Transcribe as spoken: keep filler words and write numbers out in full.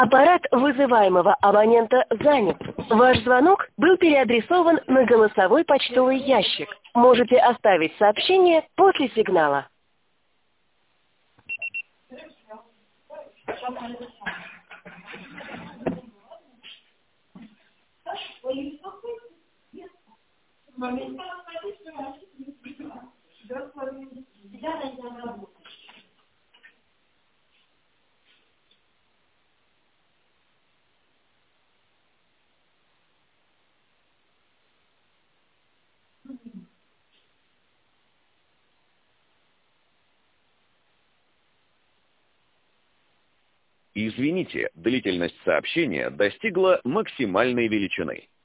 Аппарат вызываемого абонента занят. Ваш звонок был переадресован на голосовой почтовый ящик. Можете оставить сообщение после сигнала. Извините, длительность сообщения достигла максимальной величины.